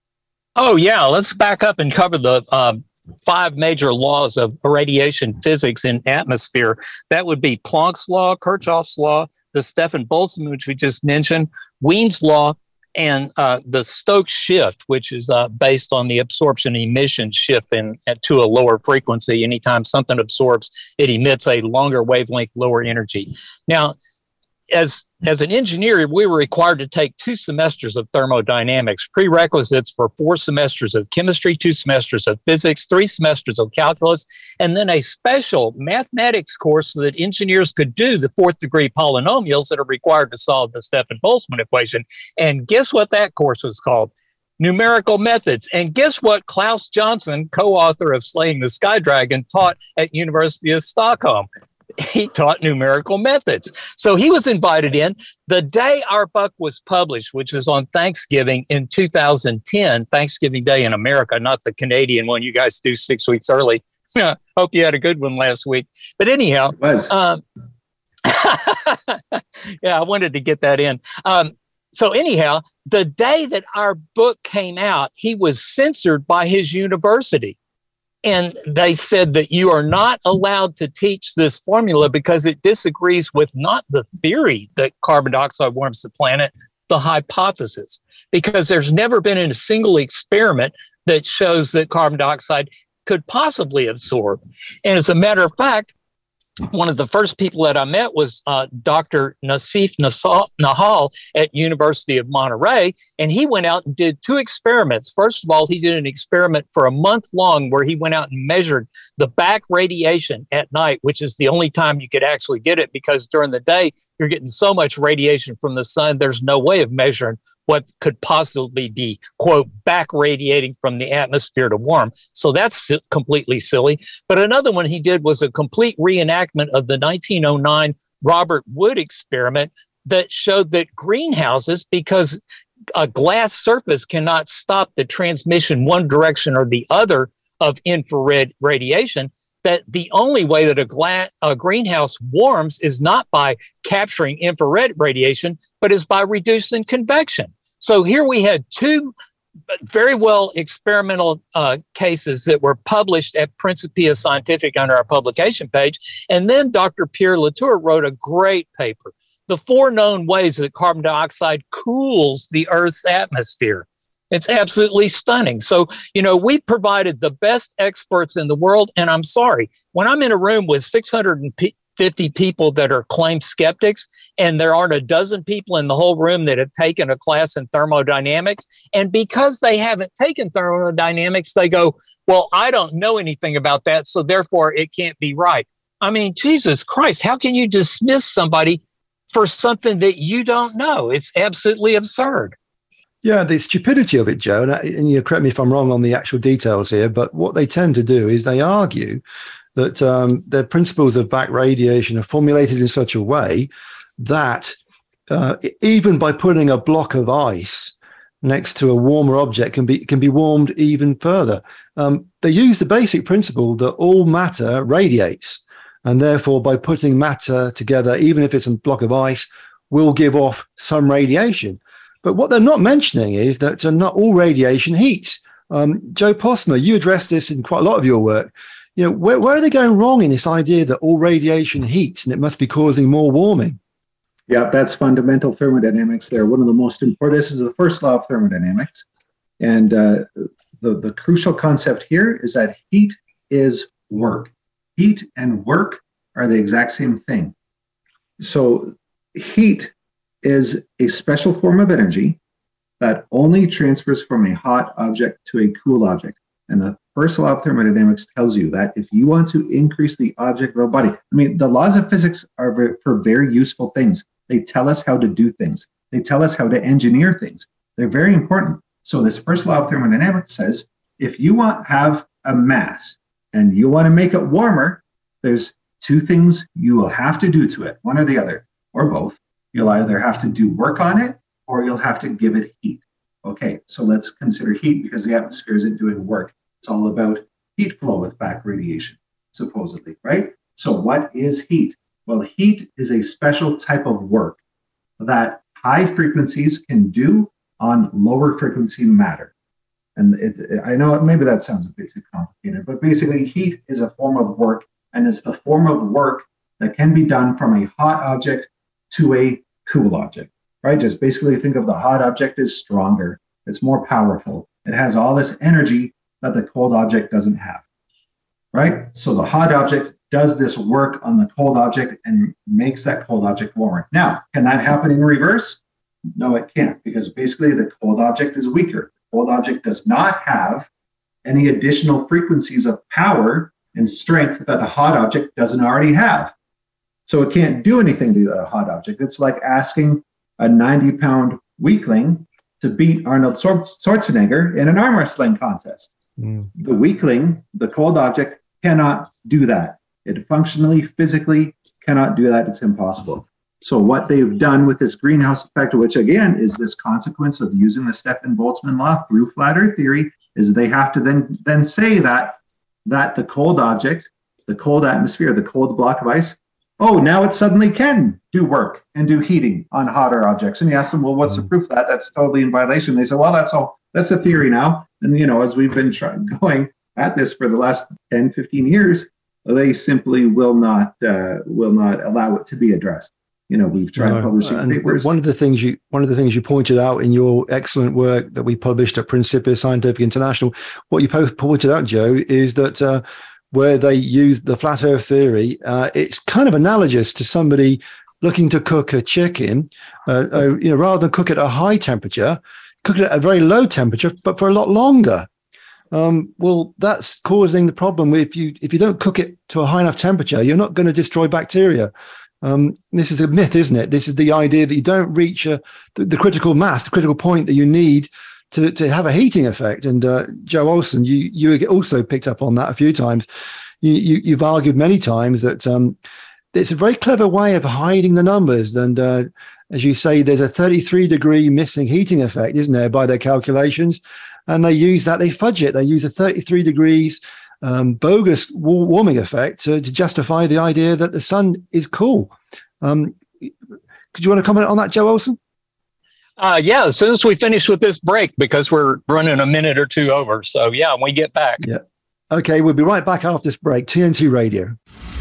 Oh, yeah. Let's back up and cover the um, five major laws of radiation physics in atmosphere. That would be Planck's law, Kirchhoff's law, the Stefan-Boltzmann, which we just mentioned, Wien's law, and uh, the Stokes shift, which is uh, based on the absorption emission shift in, at, to a lower frequency. Anytime something absorbs, it emits a longer wavelength, lower energy. Now, as as an engineer, we were required to take two semesters of thermodynamics, prerequisites for four semesters of chemistry, two semesters of physics, three semesters of calculus, and then a special mathematics course so that engineers could do the fourth degree polynomials that are required to solve the Stefan-Boltzmann equation. And guess what that course was called? Numerical methods. And guess what Klaus Johnson, co-author of Slaying the Sky Dragon, taught at University of Stockholm? He taught numerical methods. So he was invited in. The day our book was published, which was on Thanksgiving in two thousand ten, Thanksgiving Day in America, not the Canadian one you guys do six weeks early. Hope you had a good one last week. But anyhow, um, yeah, I wanted to get that in. Um, so anyhow, the day that our book came out, he was censored by his university. And they said that you are not allowed to teach this formula because it disagrees with not the theory that carbon dioxide warms the planet, the hypothesis, because there's never been in a single experiment that shows that carbon dioxide could possibly absorb. And as a matter of fact, one of the first people that I met was uh, Doctor Nassif Nahal at University of Monterey, and he went out and did two experiments. First of all, he did an experiment for a month long where he went out and measured the back radiation at night, which is the only time you could actually get it because during the day, you're getting so much radiation from the sun, there's no way of measuring what could possibly be, quote, back radiating from the atmosphere to warm. So that's completely silly. But another one he did was a complete reenactment of the nineteen oh nine Robert Wood experiment that showed that greenhouses, because a glass surface cannot stop the transmission one direction or the other of infrared radiation, that the only way that a, gla- a greenhouse warms is not by capturing infrared radiation, but is by reducing convection. So here we had two very well experimental uh, cases that were published at Principia Scientific under our publication page. And then Doctor Pierre Latour wrote a great paper, The Four Known Ways That Carbon Dioxide Cools the Earth's Atmosphere. It's absolutely stunning. So, you know, we provided the best experts in the world. And I'm sorry, when I'm in a room with six hundred fifty people that are claimed skeptics, and there aren't a dozen people in the whole room that have taken a class in thermodynamics, and because they haven't taken thermodynamics, they go, well, I don't know anything about that, so therefore it can't be right. I mean, Jesus Christ, how can you dismiss somebody for something that you don't know? It's absolutely absurd. Yeah, the stupidity of it, Joe, and, and you correct me if I'm wrong on the actual details here, but what they tend to do is they argue that um, the principles of back radiation are formulated in such a way that uh, even by putting a block of ice next to a warmer object can be can be warmed even further. Um, they use the basic principle that all matter radiates, and therefore by putting matter together, even if it's a block of ice, will give off some radiation. But what they're not mentioning is that uh, not all radiation heats. Um, Joe Postma, you address this in quite a lot of your work. You know, where, where are they going wrong in this idea that all radiation heats and it must be causing more warming? Yeah, that's fundamental thermodynamics there. One of the most important, this is the first law of thermodynamics. And uh, the, the crucial concept here is that heat is work. Heat and work are the exact same thing. So heat is a special form of energy that only transfers from a hot object to a cool object. And the first law of thermodynamics tells you that if you want to increase the object of a body, I mean, the laws of physics are very, for very useful things. They tell us how to do things. They tell us how to engineer things. They're very important. So this first law of thermodynamics says, if you want to have a mass and you want to make it warmer, there's two things you will have to do to it, one or the other, or both. You'll either have to do work on it or you'll have to give it heat. Okay, so let's consider heat because the atmosphere isn't doing work. It's all about heat flow with back radiation, supposedly, right? So what is heat? Well, heat is a special type of work that high frequencies can do on lower frequency matter. And it, I know maybe that sounds a bit too complicated, but basically heat is a form of work, and it's the form of work that can be done from a hot object to a cool object, right? Just basically think of the hot object as stronger. It's more powerful. It has all this energy that the cold object doesn't have, right? So the hot object does this work on the cold object and makes that cold object warmer. Now, can that happen in reverse? No, it can't, because basically the cold object is weaker. The cold object does not have any additional frequencies of power and strength that the hot object doesn't already have. So it can't do anything to the hot object. It's like asking a ninety pound weakling to beat Arnold Schwarzenegger in an arm wrestling contest. Mm. The weakling, the cold object, cannot do that. It functionally, physically cannot do that. It's impossible. So what they've done with this greenhouse effect, which again is this consequence of using the Stefan-Boltzmann law through flat earth theory, is they have to then, then say that, that the cold object, the cold atmosphere, the cold block of ice, oh, now it suddenly can do work and do heating on hotter objects. And you ask them, well, what's the proof of that? That's totally in violation. They say, well, that's all, that's a theory now. And, you know, as we've been trying, going at this for the last ten, fifteen years, they simply will not, uh, will not allow it to be addressed. You know, we've tried no, publishing and papers. One of the things you, one of the things you pointed out in your excellent work that we published at Principia Scientific International, what you pointed out, Joe, is that, uh, where they use the flat earth theory, uh, it's kind of analogous to somebody looking to cook a chicken, uh, uh, you know, rather than cook it at a high temperature, cook it at a very low temperature, but for a lot longer. Um, well, that's causing the problem. If you if you don't cook it to a high enough temperature, you're not going to destroy bacteria. Um, this is a myth, isn't it? This is the idea that you don't reach a, the, the critical mass, the critical point that you need to, to have a heating effect. And uh, Joe Olson, you you also picked up on that a few times. You, you, you've argued many times that um, it's a very clever way of hiding the numbers. And uh, as you say, there's a thirty-three degree missing heating effect, isn't there, by their calculations? And they use that, they fudge it. They use a thirty-three degrees um, bogus warming effect to, to justify the idea that the sun is cool. Um, could you want to comment on that, Joe Olson? Uh, yeah, as soon as we finish with this break, because we're running a minute or two over. So, yeah, when we get back. Yeah. Okay, we'll be right back after this break. T N T Radio.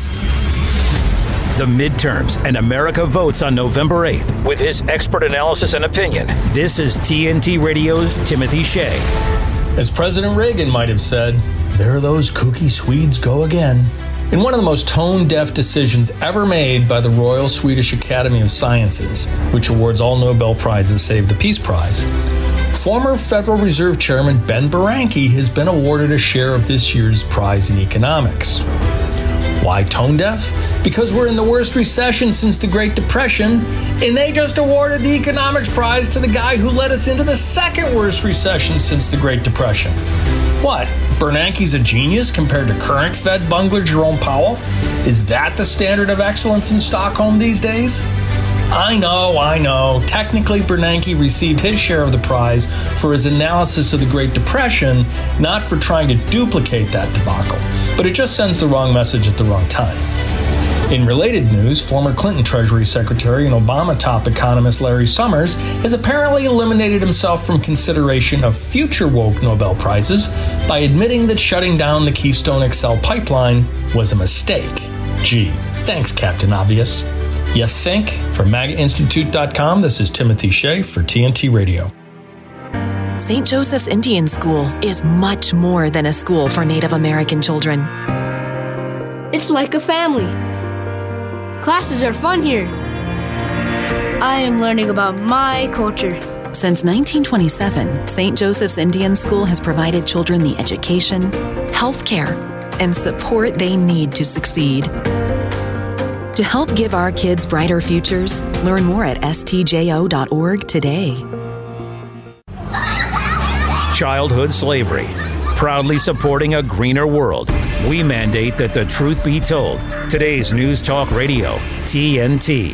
The midterms, and America votes on November eighth. With his expert analysis and opinion, this is T N T Radio's Timothy Shea. As President Reagan might have said, there those kooky Swedes go again. In one of the most tone-deaf decisions ever made by the Royal Swedish Academy of Sciences, which awards all Nobel Prizes save the Peace Prize, former Federal Reserve Chairman Ben Bernanke has been awarded a share of this year's prize in economics. Why tone-deaf? Because we're in the worst recession since the Great Depression, and they just awarded the economics prize to the guy who led us into the second worst recession since the Great Depression. What? Bernanke's a genius compared to current Fed bungler Jerome Powell? Is that the standard of excellence in Stockholm these days? I know, I know. Technically, Bernanke received his share of the prize for his analysis of the Great Depression, not for trying to duplicate that debacle. But it just sends the wrong message at the wrong time. In related news, former Clinton Treasury Secretary and Obama top economist Larry Summers has apparently eliminated himself from consideration of future woke Nobel Prizes by admitting that shutting down the Keystone X L pipeline was a mistake. Gee, thanks, Captain Obvious. You think? For MAGA Institute dot com, this is Timothy Shea for T N T Radio. Saint Joseph's Indian School is much more than a school for Native American children. It's like a family. Classes are fun here. I am learning about my culture. Since nineteen twenty-seven, Saint Joseph's Indian School has provided children the education, health care, and support they need to succeed. To help give our kids brighter futures, learn more at S T J O dot org today. Childhood slavery. Proudly supporting a greener world. We mandate that the truth be told. Today's News Talk Radio, T N T.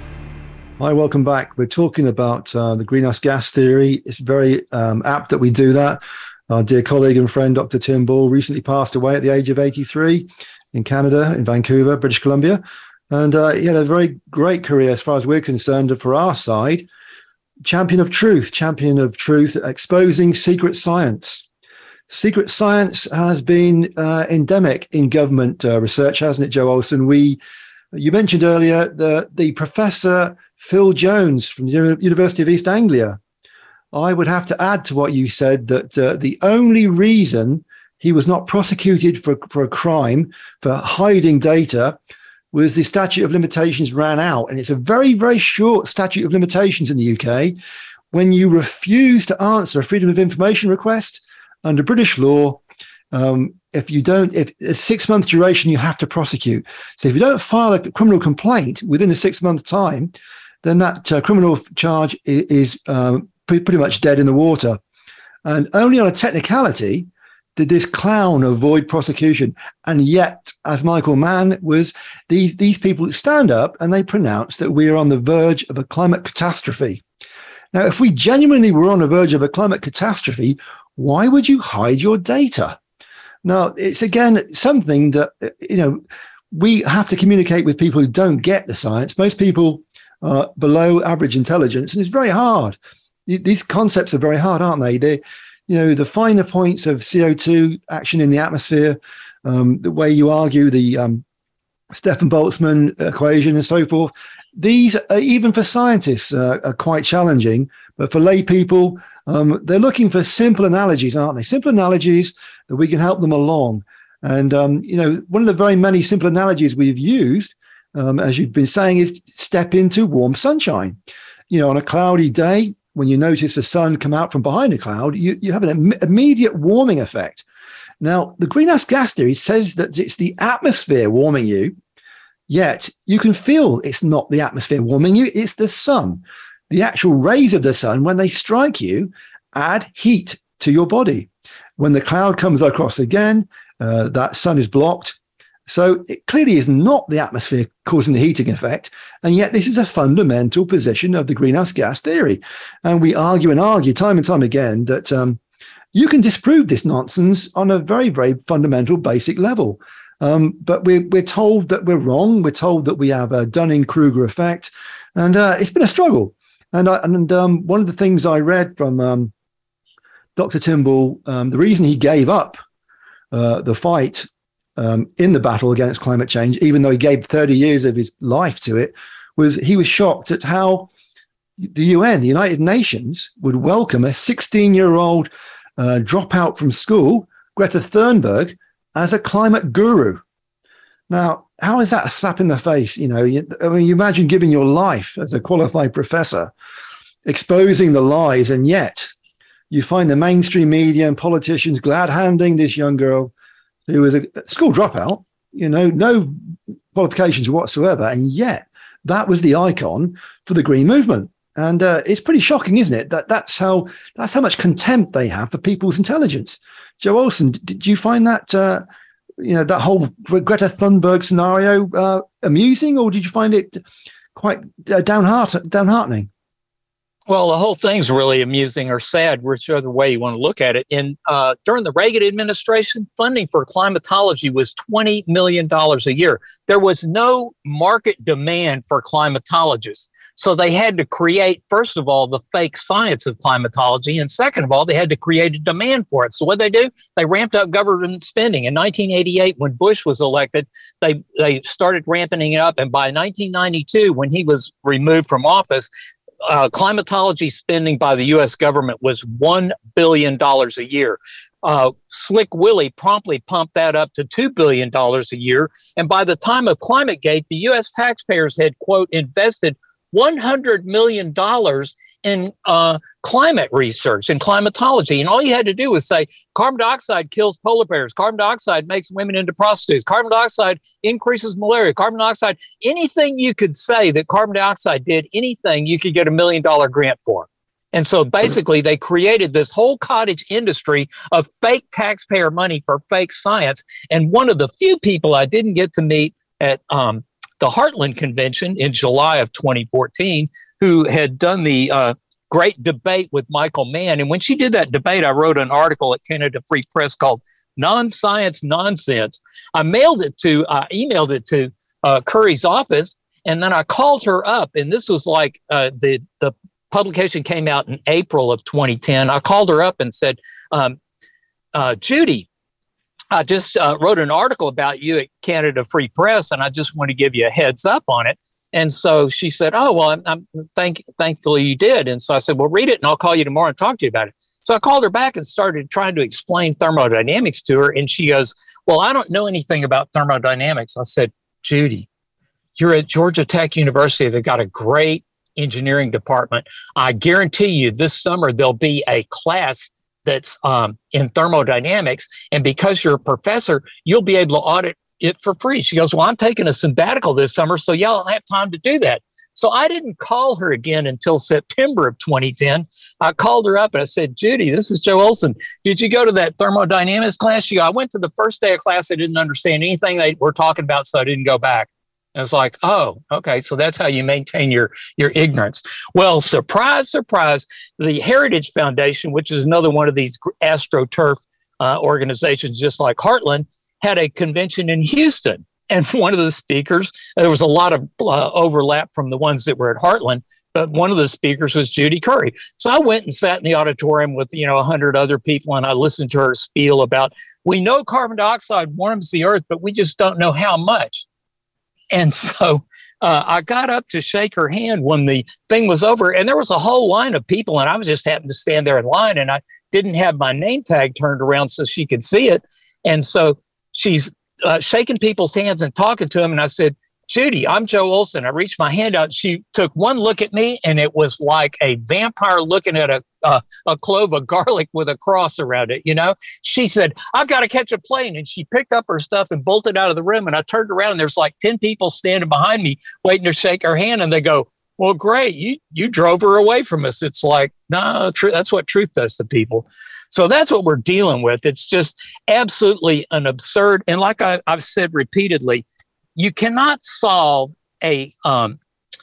Hi, welcome back. We're talking about uh, the greenhouse gas theory. It's very um, apt that we do that. Our dear colleague and friend, Doctor Tim Ball, recently passed away at the age of eighty-three in Canada, in Vancouver, British Columbia. And uh, he had a very great career as far as we're concerned. For our side, champion of truth, champion of truth, exposing secret science. Secret science has been uh, endemic in government uh, research, hasn't it, Joe Olson? We, you mentioned earlier the, the Professor Phil Jones from the University of East Anglia. I would have to add to what you said that uh, the only reason he was not prosecuted for, for a crime for hiding data was the statute of limitations ran out. And it's a very, very short statute of limitations in the U K. When you refuse to answer a Freedom of Information request under British law, um, if you don't, if a six month duration, you have to prosecute. So if you don't file a criminal complaint within a six month time, then that uh, criminal charge is, is um, pretty, pretty much dead in the water. And only on a technicality did this clown avoid prosecution. And yet, as Michael Mann was, these, these people stand up and they pronounce that we are on the verge of a climate catastrophe. Now, if we genuinely were on the verge of a climate catastrophe, why would you hide your data? Now, it's again something that, you know, we have to communicate with people who don't get the science. Most people are below average intelligence, and it's very hard. These concepts are very hard, aren't they? They, you know, the finer points of C O two action in the atmosphere, um, the way you argue the um, Stefan Boltzmann equation and so forth. These, are, even for scientists, uh, are quite challenging. But for lay people, um, they're looking for simple analogies, aren't they? Simple analogies that we can help them along. And, um, you know, one of the very many simple analogies we've used, um, as you've been saying, is step into warm sunshine. You know, on a cloudy day, when you notice the sun come out from behind a cloud, you, you have an im- immediate warming effect. Now, the greenhouse gas theory says that it's the atmosphere warming you, yet you can feel it's not the atmosphere warming you, it's the sun. The actual rays of the sun, when they strike you, add heat to your body. When the cloud comes across again, uh, that sun is blocked. So it clearly is not the atmosphere causing the heating effect. And yet this is a fundamental position of the greenhouse gas theory. And we argue and argue time and time again that um, you can disprove this nonsense on a very, very fundamental, basic level. Um, but we're, we're told that we're wrong. We're told that we have a Dunning-Kruger effect. And uh, it's been a struggle. And, I, and um, one of the things I read from um, Doctor Tim Ball, um, the reason he gave up uh, the fight um, in the battle against climate change, even though he gave thirty years of his life to it, was he was shocked at how the U N, the United Nations, would welcome a sixteen-year-old uh, dropout from school, Greta Thunberg, as a climate guru. Now, how is that a slap in the face? You know, you, I mean, you imagine giving your life as a qualified professor, exposing the lies, and yet you find the mainstream media and politicians glad-handing this young girl who was a school dropout, you know, no qualifications whatsoever, and yet that was the icon for the green movement. And uh, it's pretty shocking, isn't it? That that's how that's how much contempt they have for people's intelligence. Joe Olson, did you find that uh, you know that whole Greta Thunberg scenario uh, amusing, or did you find it quite uh, downheart- downheartening? Well, the whole thing's really amusing or sad, whichever way you want to look at it. In uh, during the Reagan administration, funding for climatology was twenty million dollars a year. There was no market demand for climatologists. So they had to create, first of all, the fake science of climatology. And second of all, they had to create a demand for it. So what did they do? They ramped up government spending. In nineteen eighty-eight, when Bush was elected, they, they started ramping it up. And by nineteen ninety-two, when he was removed from office, Uh, climatology spending by the U S government was one billion dollars a year. Uh, Slick Willie promptly pumped that up to two billion dollars a year. And by the time of ClimateGate, the U S taxpayers had, quote, invested one hundred million dollars in uh, climate research and climatology. And all you had to do was say, carbon dioxide kills polar bears. Carbon dioxide makes women into prostitutes. Carbon dioxide increases malaria. Carbon dioxide, anything you could say that carbon dioxide did, anything you could get a million dollar grant for. And so basically they created this whole cottage industry of fake taxpayer money for fake science. And one of the few people I didn't get to meet at um, the Heartland Convention in July of twenty fourteen, who had done the uh, great debate with Michael Mann. And when she did that debate, I wrote an article at Canada Free Press called Non-Science Nonsense. I mailed it to, I uh, emailed it to uh, Curry's office, and then I called her up. And this was like uh, the, the publication came out in April of twenty ten. I called her up and said, um, uh, Judy, I just uh, wrote an article about you at Canada Free Press, and I just want to give you a heads up on it. And so she said, oh, well, I'm, I'm thank, thankfully you did. And so I said, well, read it and I'll call you tomorrow and talk to you about it. So I called her back and started trying to explain thermodynamics to her. And she goes, well, I don't know anything about thermodynamics. I said, Judy, you're at Georgia Tech University. They've got a great engineering department. I guarantee you this summer there'll be a class that's um, in thermodynamics. And because you're a professor, you'll be able to audit it for free. She goes, well, I'm taking a sabbatical this summer, so y'all don't have time to do that. So I didn't call her again until September of twenty ten. I called her up and I said, Judy, this is Joe Olson. Did you go to that thermodynamics class? She goes, I went to the first day of class. I didn't understand anything they were talking about, so I didn't go back. I was like, oh, okay, so that's how you maintain your, your ignorance. Well, surprise, surprise, the Heritage Foundation, which is another one of these AstroTurf uh, organizations just like Heartland, had a convention in Houston. And one of the speakers, there was a lot of uh, overlap from the ones that were at Heartland, but one of the speakers was Judy Curry. So I went and sat in the auditorium with, you know, a hundred other people, and I listened to her spiel about, we know carbon dioxide warms the earth, but we just don't know how much. And so uh, I got up to shake her hand when the thing was over, and there was a whole line of people, and I was just happened to stand there in line, and I didn't have my name tag turned around so she could see it. And so she's uh, shaking people's hands and talking to them. And I said, Judy, I'm Joe Olson. I reached my hand out. She took one look at me, and it was like a vampire looking at a, uh, a clove of garlic with a cross around it. You know, she said, I've got to catch a plane. And she picked up her stuff and bolted out of the room. And I turned around, and there's like ten people standing behind me waiting to shake her hand. And they go, well, great. You, you drove her away from us. It's like, no, tr- that's what truth does to people. So that's what we're dealing with. It's just absolutely an absurd. And like I, I've said repeatedly, you cannot solve a um,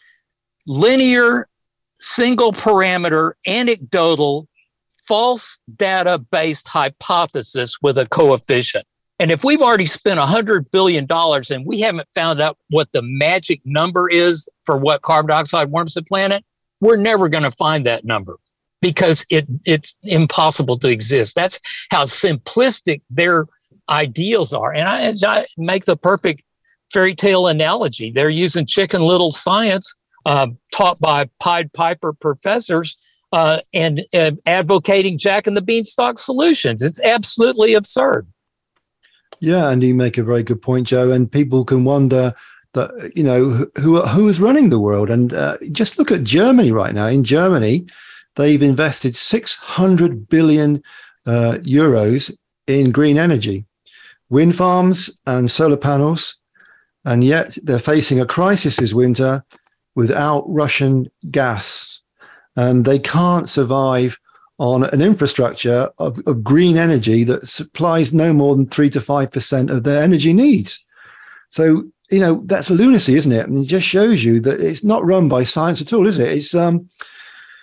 linear, single parameter, anecdotal, false data based hypothesis with a coefficient. And if we've already spent one hundred billion dollars and we haven't found out what the magic number is for what carbon dioxide warms the planet, we're never going to find that number, because it it's impossible to exist. That's how simplistic their ideals are. And I, I make the perfect fairy tale analogy. They're using Chicken Little science uh, taught by Pied Piper professors uh, and uh, advocating Jack and the Beanstalk solutions. It's absolutely absurd. Yeah, and you make a very good point, Joe. And people can wonder that, you know, who who is running the world. And uh, just look at Germany right now. In Germany, they've invested six hundred billion uh, euros in green energy, wind farms and solar panels. And yet they're facing a crisis this winter without Russian gas. And they can't survive on an infrastructure of, of green energy that supplies no more than three to five percent of their energy needs. So, you know, that's lunacy, isn't it? And it just shows you that it's not run by science at all, is it? It's um,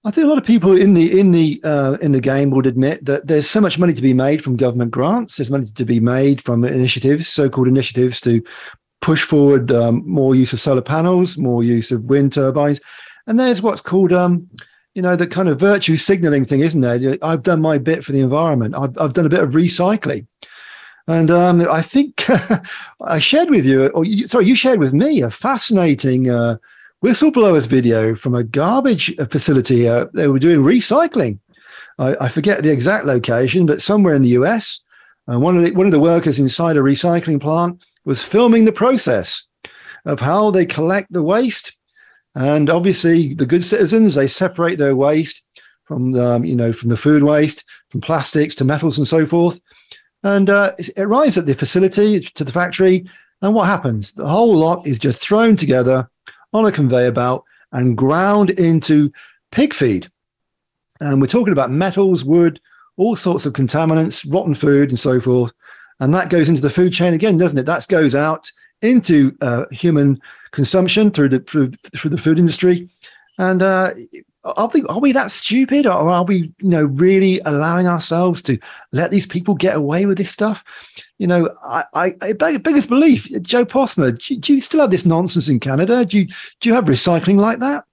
I think a lot of people in the in the uh, in the game would admit that there's so much money to be made from government grants. There's money to be made from initiatives, so-called initiatives, to push forward um, more use of solar panels, more use of wind turbines, and there's what's called, um, you know, the kind of virtue signaling thing, isn't there? I've done my bit for the environment. I've I've done a bit of recycling, and um, I think I shared with you, or you, sorry, you shared with me a fascinating Uh, whistleblowers video from a garbage facility. Uh, they were doing recycling. I, I forget the exact location, but somewhere in the U S. Uh, one of the one of the workers inside a recycling plant was filming the process of how they collect the waste. And obviously, the good citizens, they separate their waste from the, um, you know, from the food waste, from plastics to metals and so forth. And uh, it arrives at the facility, to the factory, and what happens? The whole lot is just thrown together on a conveyor belt and ground into pig feed. And we're talking about metals, wood, all sorts of contaminants, rotten food and so forth. And that goes into the food chain again, doesn't it? That goes out into uh, human consumption through the through, through the food industry. And uh, are we, are we that stupid, or are we, you know, really allowing ourselves to let these people get away with this stuff? You know, I, I, I biggest belief, Joe Postma, do, do you still have this nonsense in Canada? Do you, do you have recycling like that?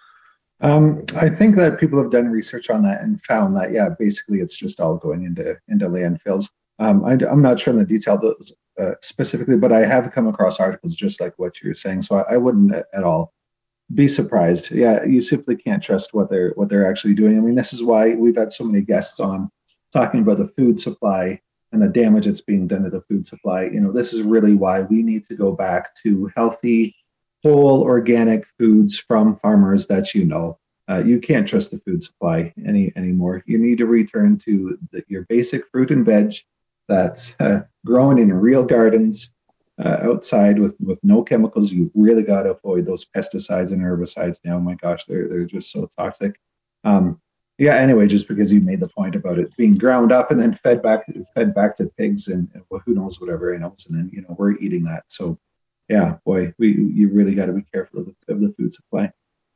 Um, I think that people have done research on that and found that, yeah, basically it's just all going into into landfills. Um, I, I'm not sure in the detail those, uh, specifically, but I have come across articles just like what you're saying. So I, I wouldn't at all be surprised. Yeah, you simply can't trust what they're what they're actually doing. I mean, this is why we've had so many guests on talking about the food supply and the damage that's being done to the food supply. You know, this is really why we need to go back to healthy, whole, organic foods from farmers that you know. Uh, you can't trust the food supply any anymore. You need to return to the, your basic fruit and veg that's uh, grown in real gardens uh, outside with, with no chemicals. You really got to avoid those pesticides and herbicides now. Oh my gosh, they're they're just so toxic. Um, yeah. Anyway, just because you made the point about it being ground up and then fed back fed back to pigs and, and well, who knows whatever else, and then you know we're eating that. So yeah, boy, we you really got to be careful of the, of the food supply.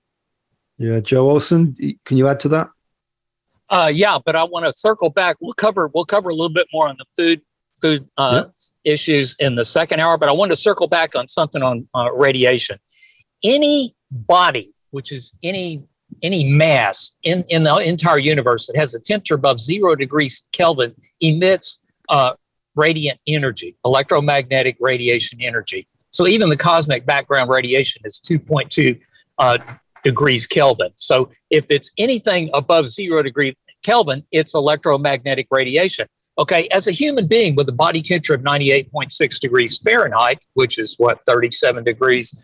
Yeah, Joe Olson, can you add to that? Uh, yeah, but I want to circle back. We'll cover we'll cover a little bit more on the food food uh, yep. issues in the second hour. But I want to circle back on something on uh, radiation. Any body, which is any any mass in, in the entire universe that has a temperature above zero degrees Kelvin, emits uh, radiant energy, electromagnetic radiation energy. So even the cosmic background radiation is two point two uh, degrees Kelvin. So if it's anything above zero degree Kelvin, it's electromagnetic radiation. Okay, as a human being with a body temperature of ninety-eight point six degrees Fahrenheit, which is what, thirty-seven degrees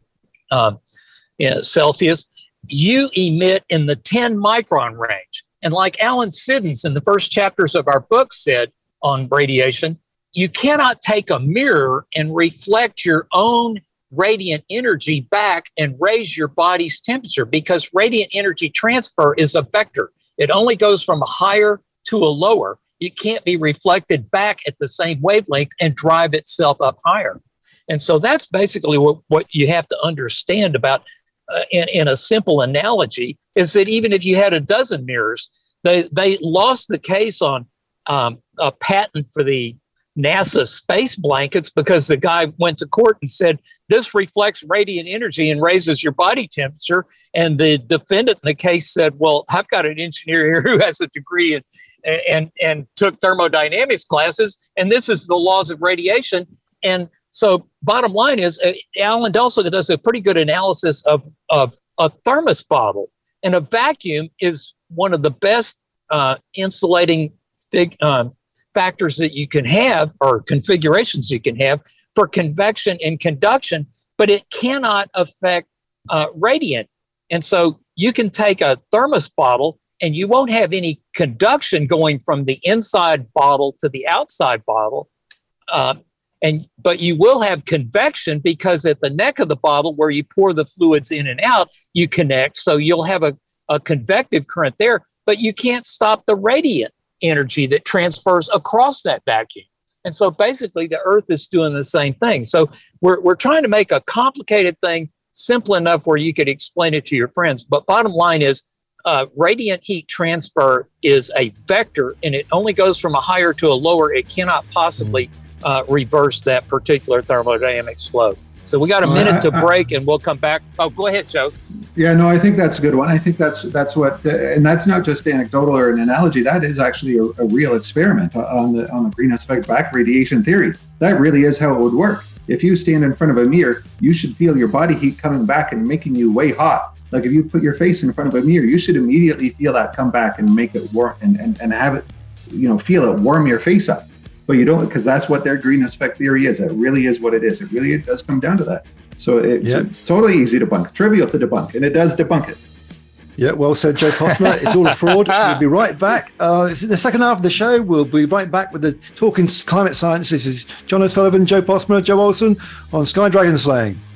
um, yeah, Celsius, you emit in the ten micron range. And like Alan Siddons in the first chapters of our book said on radiation, you cannot take a mirror and reflect your own radiant energy back and raise your body's temperature, because radiant energy transfer is a vector. It only goes from a higher to a lower. It can't be reflected back at the same wavelength and drive itself up higher. And so that's basically what, what you have to understand about, uh, in, in a simple analogy, is that even if you had a dozen mirrors, they, they lost the case on um, a patent for the NASA space blankets because the guy went to court and said, this reflects radiant energy and raises your body temperature. And the defendant in the case said, well, I've got an engineer here who has a degree in, and, and took thermodynamics classes, and this is the laws of radiation. And so bottom line is, uh, Alan Dulce does a pretty good analysis of, of a thermos bottle. And a vacuum is one of the best uh, insulating fig, uh, factors that you can have, or configurations you can have for convection and conduction, but it cannot affect uh, radiant. And so you can take a thermos bottle and you won't have any conduction going from the inside bottle to the outside bottle. Uh, and but you will have convection, because at the neck of the bottle where you pour the fluids in and out, you connect. So you'll have a, a convective current there, but you can't stop the radiant energy that transfers across that vacuum. And so basically the Earth is doing the same thing. So we're we're trying to make a complicated thing simple enough where you could explain it to your friends. But bottom line is, uh, radiant heat transfer is a vector, and it only goes from a higher to a lower. It cannot possibly uh, reverse that particular thermodynamics flow. So we got a minute to break, and we'll come back. Oh, go ahead, Joe. Yeah, no, I think that's a good one. I think that's that's what, uh, and that's not just anecdotal or an analogy. That is actually a, a real experiment on the on the greenhouse effect back radiation theory. That really is how it would work. If you stand in front of a mirror, you should feel your body heat coming back and making you way hot. Like if you put your face in front of a mirror, you should immediately feel that come back and make it warm and, and, and have it, you know, feel it warm your face up. But you don't, because that's what their greenhouse effect theory is. It really is what it is. It really it does come down to that. So it's yep. totally easy to debunk, trivial to debunk, and it does debunk it. Yeah, well said, Joe Postma. It's all a fraud. We'll be right back. Uh, it's in the second half of the show. We'll be right back with the Talking Climate Science. This is John O'Sullivan, Joe Postma, Joe Olson on Sky Dragon Slaying.